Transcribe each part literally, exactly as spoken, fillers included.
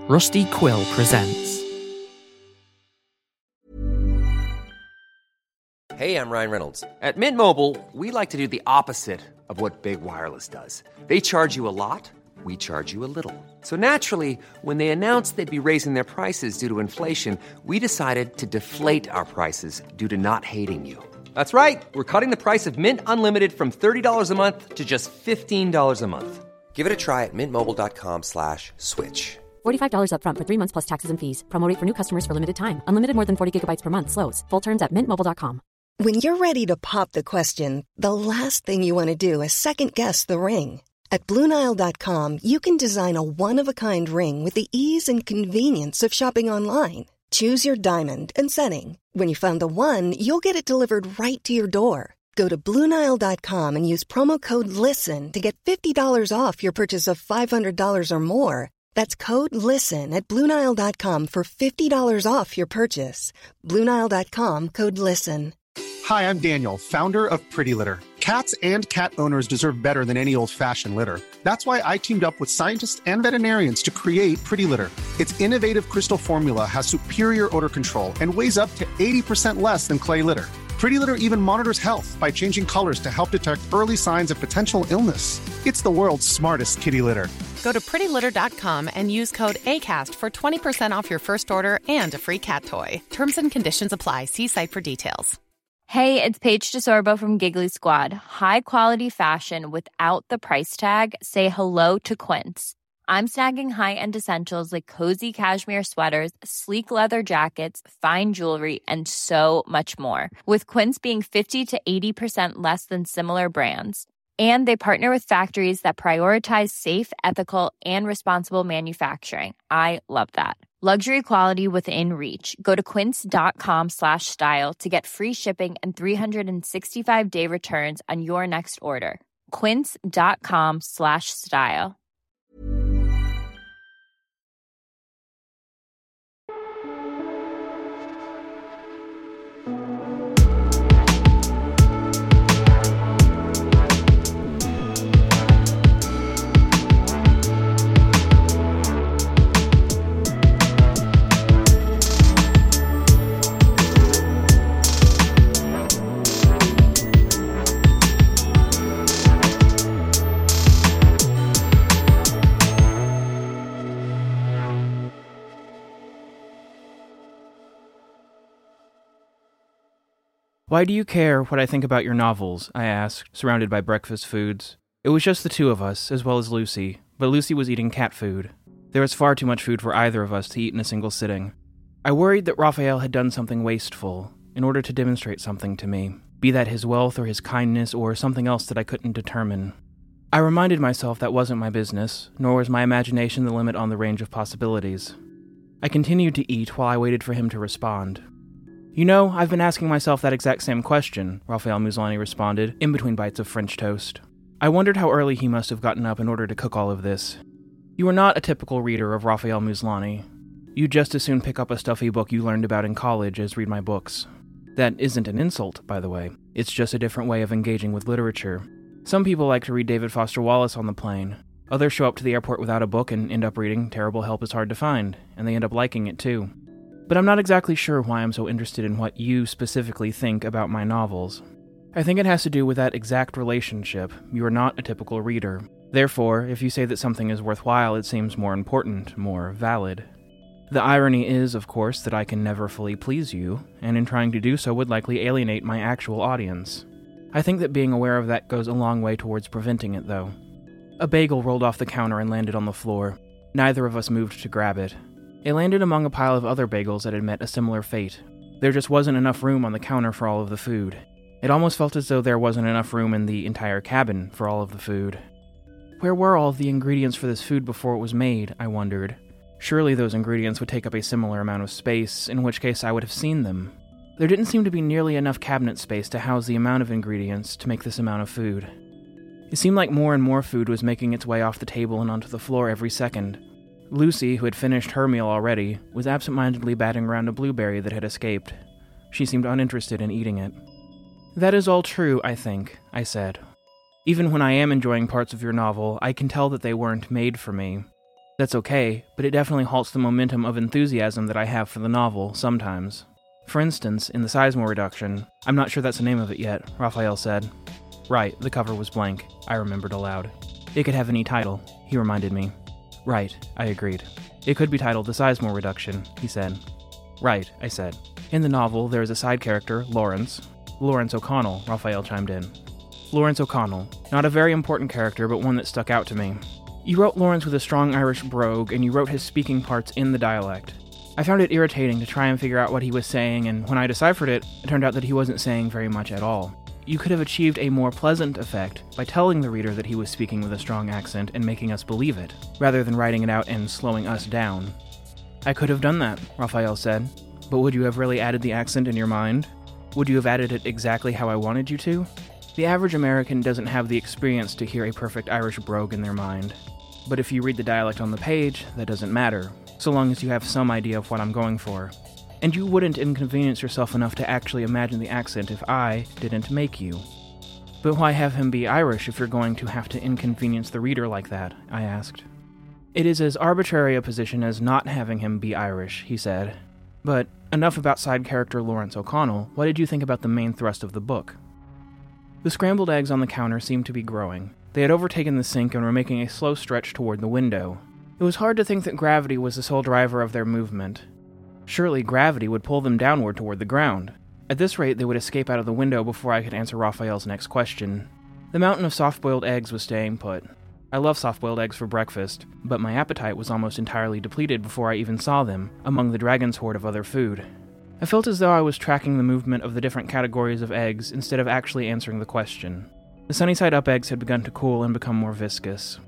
Rusty Quill presents. Hey, I'm Ryan Reynolds. At Mint Mobile, we like to do the opposite of what Big Wireless does. They charge you a lot, we charge you a little. So naturally, when they announced they'd be raising their prices due to inflation, we decided to deflate our prices due to not hating you. That's right. We're cutting the price of Mint Unlimited from thirty dollars a month to just fifteen dollars a month. Give it a try at mintmobile.com slash switch. forty-five dollars up front for three months plus taxes and fees. Promo rate for new customers for limited time. Unlimited more than forty gigabytes per month slows. Full terms at mint mobile dot com. When you're ready to pop the question, the last thing you want to do is second-guess the ring. At Blue Nile dot com, you can design a one-of-a-kind ring with the ease and convenience of shopping online. Choose your diamond and setting. When you find the one, you'll get it delivered right to your door. Go to Blue Nile dot com and use promo code LISTEN to get fifty dollars off your purchase of five hundred dollars or more. That's code LISTEN at Blue Nile dot com for fifty dollars off your purchase. Blue Nile dot com, code LISTEN. Hi, I'm Daniel, founder of Pretty Litter. Cats and cat owners deserve better than any old-fashioned litter. That's why I teamed up with scientists and veterinarians to create Pretty Litter. Its innovative crystal formula has superior odor control and weighs up to eighty percent less than clay litter. Pretty Litter even monitors health by changing colors to help detect early signs of potential illness. It's the world's smartest kitty litter. Go to pretty litter dot com and use code ACAST for twenty percent off your first order and a free cat toy. Terms and conditions apply. See site for details. Hey, it's Paige DeSorbo from Giggly Squad. High quality fashion without the price tag. Say hello to Quince. I'm snagging high-end essentials like cozy cashmere sweaters, sleek leather jackets, fine jewelry, and so much more. With Quince being fifty to eighty percent less than similar brands. And they partner with factories that prioritize safe, ethical, and responsible manufacturing. I love that. Luxury quality within reach. Go to quince.com slash style to get free shipping and three sixty-five day returns on your next order. Quince.com slash style. "Why do you care what I think about your novels?" I asked, surrounded by breakfast foods. It was just the two of us, as well as Lucy, but Lucy was eating cat food. There was far too much food for either of us to eat in a single sitting. I worried that Raphael had done something wasteful, in order to demonstrate something to me, be that his wealth or his kindness or something else that I couldn't determine. I reminded myself that wasn't my business, nor was my imagination the limit on the range of possibilities. I continued to eat while I waited for him to respond. "You know, I've been asking myself that exact same question," Raphael Muzlani responded, in between bites of French toast. I wondered how early he must have gotten up in order to cook all of this. You are not a typical reader of Raphael Muzlani. You'd just as soon pick up a stuffy book you learned about in college as read my books. That isn't an insult, by the way. It's just a different way of engaging with literature. Some people like to read David Foster Wallace on the plane. Others show up to the airport without a book and end up reading Terrible Help is Hard to Find, and they end up liking it too. But I'm not exactly sure why I'm so interested in what you specifically think about my novels. I think it has to do with that exact relationship. You are not a typical reader. Therefore, if you say that something is worthwhile, it seems more important, more valid. The irony is, of course, that I can never fully please you, and in trying to do so would likely alienate my actual audience. I think that being aware of that goes a long way towards preventing it, though. A bagel rolled off the counter and landed on the floor. Neither of us moved to grab it. It landed among a pile of other bagels that had met a similar fate. There just wasn't enough room on the counter for all of the food. It almost felt as though there wasn't enough room in the entire cabin for all of the food. Where were all of the ingredients for this food before it was made, I wondered. Surely those ingredients would take up a similar amount of space, in which case I would have seen them. There didn't seem to be nearly enough cabinet space to house the amount of ingredients to make this amount of food. It seemed like more and more food was making its way off the table and onto the floor every second. Lucy, who had finished her meal already, was absent-mindedly batting around a blueberry that had escaped. She seemed uninterested in eating it. "That is all true, I think," I said. "Even when I am enjoying parts of your novel, I can tell that they weren't made for me. That's okay, but it definitely halts the momentum of enthusiasm that I have for the novel, sometimes. For instance, in the Sizemore reduction, I'm not sure that's the name of it yet, Raphael said. Right, the cover was blank, I remembered aloud. It could have any title, he reminded me. Right, I agreed. It could be titled The Sizemore Reduction, he said. Right, I said. In the novel, there is a side character, Lawrence. Lawrence O'Connell, Raphael chimed in. Lawrence O'Connell. Not a very important character, but one that stuck out to me. You wrote Lawrence with a strong Irish brogue, and you wrote his speaking parts in the dialect. I found it irritating to try and figure out what he was saying, and when I deciphered it, it turned out that he wasn't saying very much at all. You could have achieved a more pleasant effect by telling the reader that he was speaking with a strong accent and making us believe it, rather than writing it out and slowing us down. I could have done that, Raphael said, but would you have really added the accent in your mind? Would you have added it exactly how I wanted you to? The average American doesn't have the experience to hear a perfect Irish brogue in their mind. But if you read the dialect on the page, that doesn't matter, so long as you have some idea of what I'm going for. And you wouldn't inconvenience yourself enough to actually imagine the accent if I didn't make you. But why have him be Irish if you're going to have to inconvenience the reader like that? I asked. It is as arbitrary a position as not having him be Irish, he said. But enough about side character Lawrence O'Connell. What did you think about the main thrust of the book? The scrambled eggs on the counter seemed to be growing. They had overtaken the sink and were making a slow stretch toward the window. It was hard to think that gravity was the sole driver of their movement. Surely gravity would pull them downward toward the ground. At this rate, they would escape out of the window before I could answer Raphael's next question. The mountain of soft-boiled eggs was staying put. I love soft-boiled eggs for breakfast, but my appetite was almost entirely depleted before I even saw them, among the dragon's hoard of other food. I felt as though I was tracking the movement of the different categories of eggs instead of actually answering the question. The sunny-side-up eggs had begun to cool and become more viscous.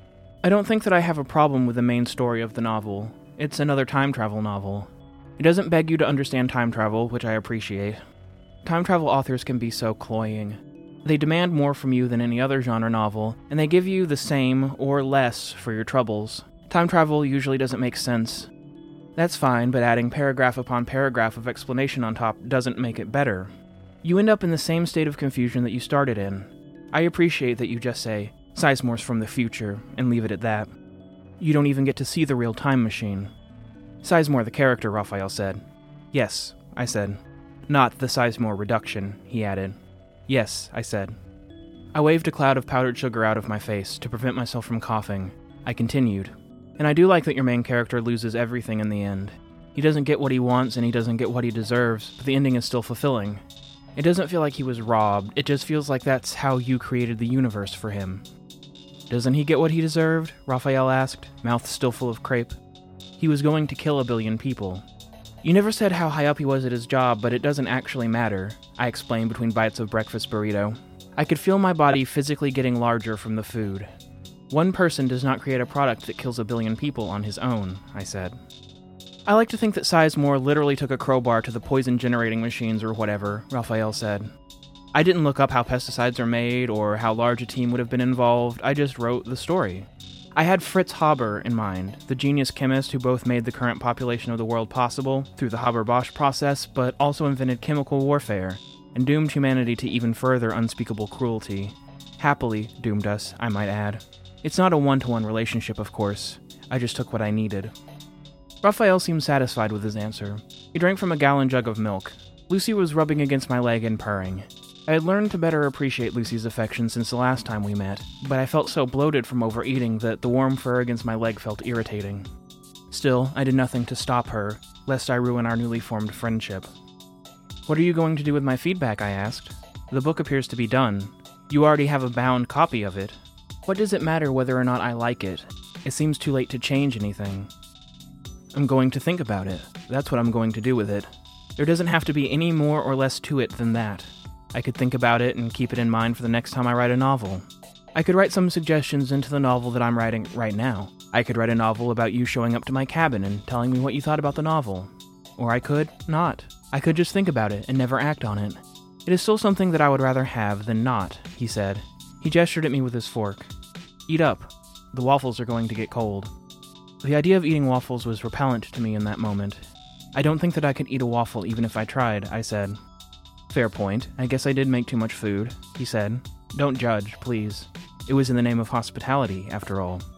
I don't think that I have a problem with the main story of the novel. It's another time travel novel. It doesn't beg you to understand time travel, which I appreciate. Time travel authors can be so cloying. They demand more from you than any other genre novel, and they give you the same, or less, for your troubles. Time travel usually doesn't make sense. That's fine, but adding paragraph upon paragraph of explanation on top doesn't make it better. You end up in the same state of confusion that you started in. I appreciate that you just say, Sizemore's from the future, and leave it at that. You don't even get to see the real time machine. Sizemore the character, Raphael said. Yes, I said. Not the Sizemore reduction, he added. Yes, I said. I waved a cloud of powdered sugar out of my face to prevent myself from coughing. I continued. And I do like that your main character loses everything in the end. He doesn't get what he wants and he doesn't get what he deserves, but the ending is still fulfilling. It doesn't feel like he was robbed, it just feels like that's how you created the universe for him. Doesn't he get what he deserved? Raphael asked, mouth still full of crepe. He was going to kill a billion people. You never said how high up he was at his job, but it doesn't actually matter, I explained between bites of breakfast burrito. I could feel my body physically getting larger from the food. One person does not create a product that kills a billion people on his own, I said. I like to think that Sizemore literally took a crowbar to the poison-generating machines or whatever, Raphael said. I didn't look up how pesticides are made or how large a team would have been involved, I just wrote the story. I had Fritz Haber in mind, the genius chemist who both made the current population of the world possible through the Haber-Bosch process, but also invented chemical warfare, and doomed humanity to even further unspeakable cruelty. Happily doomed us, I might add. It's not a one-to-one relationship, of course. I just took what I needed. Raphael seemed satisfied with his answer. He drank from a gallon jug of milk. Lucy was rubbing against my leg and purring. I had learned to better appreciate Lucy's affection since the last time we met, but I felt so bloated from overeating that the warm fur against my leg felt irritating. Still, I did nothing to stop her, lest I ruin our newly formed friendship. What are you going to do with my feedback? I asked. The book appears to be done. You already have a bound copy of it. What does it matter whether or not I like it? It seems too late to change anything. I'm going to think about it. That's what I'm going to do with it. There doesn't have to be any more or less to it than that. I could think about it and keep it in mind for the next time I write a novel. I could write some suggestions into the novel that I'm writing right now. I could write a novel about you showing up to my cabin and telling me what you thought about the novel. Or I could not. I could just think about it and never act on it. It is still something that I would rather have than not, he said. He gestured at me with his fork. Eat up. The waffles are going to get cold. The idea of eating waffles was repellent to me in that moment. I don't think that I could eat a waffle even if I tried, I said. Fair point. I guess I did make too much food, he said. Don't judge, please. It was in the name of hospitality, after all.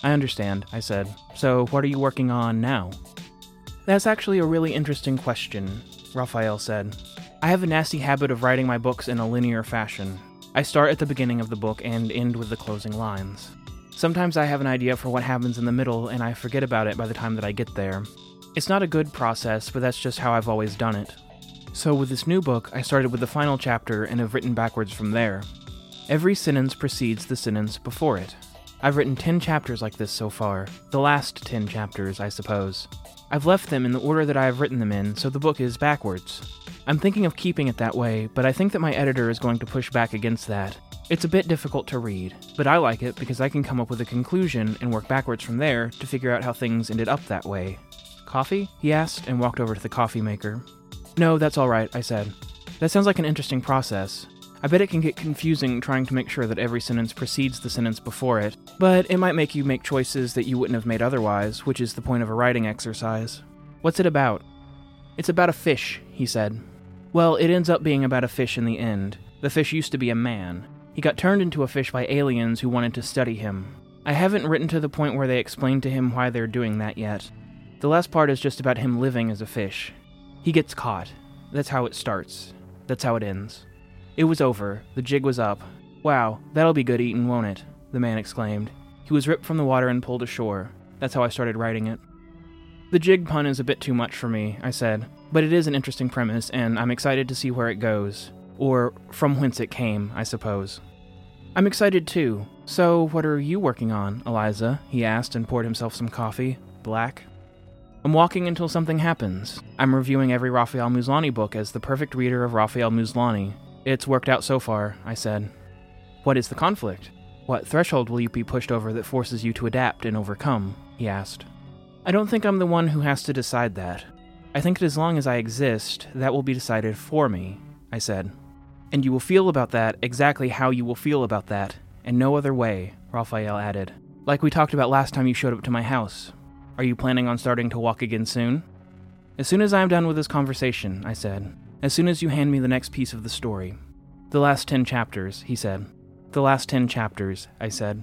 I understand, I said. So, what are you working on now? That's actually a really interesting question, Raphael said. I have a nasty habit of writing my books in a linear fashion. I start at the beginning of the book and end with the closing lines. Sometimes I have an idea for what happens in the middle, and I forget about it by the time that I get there. It's not a good process, but that's just how I've always done it. So with this new book, I started with the final chapter and have written backwards from there. Every sentence precedes the sentence before it. I've written ten chapters like this so far. The last ten chapters, I suppose. I've left them in the order that I have written them in, so the book is backwards. I'm thinking of keeping it that way, but I think that my editor is going to push back against that. It's a bit difficult to read, but I like it because I can come up with a conclusion and work backwards from there to figure out how things ended up that way. Coffee? He asked and walked over to the coffee maker. No, that's all right, I said. That sounds like an interesting process. I bet it can get confusing trying to make sure that every sentence precedes the sentence before it, but it might make you make choices that you wouldn't have made otherwise, which is the point of a writing exercise. What's it about? It's about a fish, he said. Well, it ends up being about a fish in the end. The fish used to be a man. He got turned into a fish by aliens who wanted to study him. I haven't written to the point where they explain to him why they're doing that yet. The last part is just about him living as a fish. He gets caught. That's how it starts. That's how it ends. It was over. The jig was up. Wow, that'll be good eating, won't it? The man exclaimed. He was ripped from the water and pulled ashore. That's how I started writing it. The jig pun is a bit too much for me, I said, but it is an interesting premise, and I'm excited to see where it goes. Or from whence it came, I suppose. I'm excited too. So, what are you working on, Eliza? He asked and poured himself some coffee. Black. I'm walking until something happens. I'm reviewing every Raphael Muslani book as the perfect reader of Raphael Muslani. It's worked out so far, I said. What is the conflict? What threshold will you be pushed over that forces you to adapt and overcome? He asked. I don't think I'm the one who has to decide that. I think that as long as I exist, that will be decided for me, I said. And you will feel about that exactly how you will feel about that, and no other way, Raphael added. Like we talked about last time you showed up to my house. Are you planning on starting to walk again soon? As soon as I am done with this conversation, I said. As soon as you hand me the next piece of the story. The last ten chapters, he said. The last ten chapters, I said.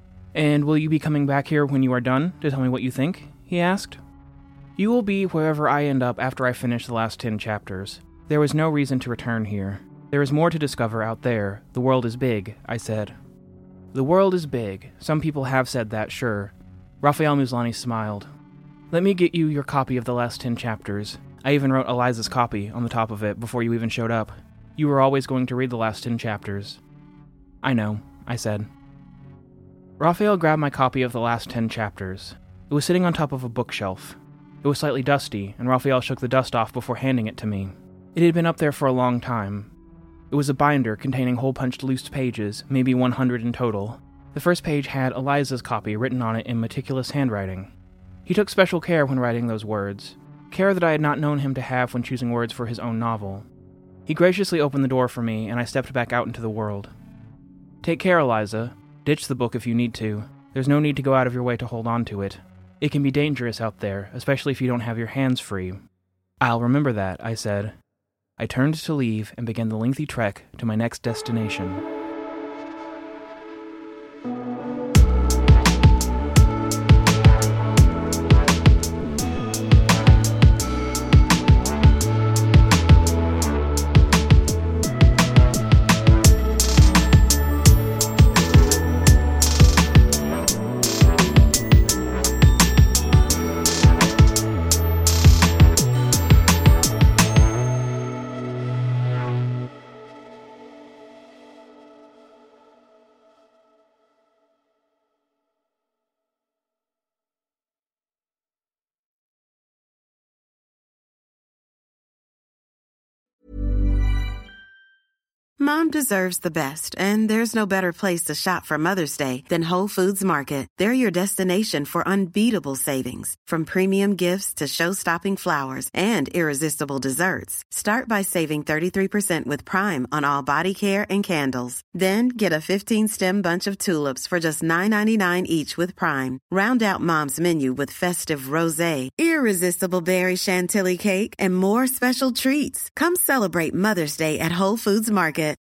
And will you be coming back here when you are done to tell me what you think? He asked. You will be wherever I end up after I finish the last ten chapters. There was no reason to return here. There is more to discover out there. The world is big, I said. The world is big. Some people have said that, sure. Raphael Muslani smiled. Let me get you your copy of the last ten chapters. I even wrote Eliza's copy on the top of it before you even showed up. You were always going to read the last ten chapters. I know, I said. Raphael grabbed my copy of the last ten chapters. It was sitting on top of a bookshelf. It was slightly dusty, and Raphael shook the dust off before handing it to me. It had been up there for a long time. It was a binder containing hole-punched loose pages, maybe one hundred in total. The first page had Eliza's copy written on it in meticulous handwriting. He took special care when writing those words, care that I had not known him to have when choosing words for his own novel. He graciously opened the door for me, and I stepped back out into the world. Take care, Eliza. Ditch the book if you need to. There's no need to go out of your way to hold on to it. It can be dangerous out there, especially if you don't have your hands free. I'll remember that, I said. I turned to leave and began the lengthy trek to my next destination. Mom deserves the best, and there's no better place to shop for Mother's Day than Whole Foods Market. They're your destination for unbeatable savings, from premium gifts to show-stopping flowers and irresistible desserts. Start by saving thirty-three percent with Prime on all body care and candles. Then get a fifteen-stem bunch of tulips for just nine ninety-nine each with Prime. Round out Mom's menu with festive rosé, irresistible berry chantilly cake, and more special treats. Come celebrate Mother's Day at Whole Foods Market.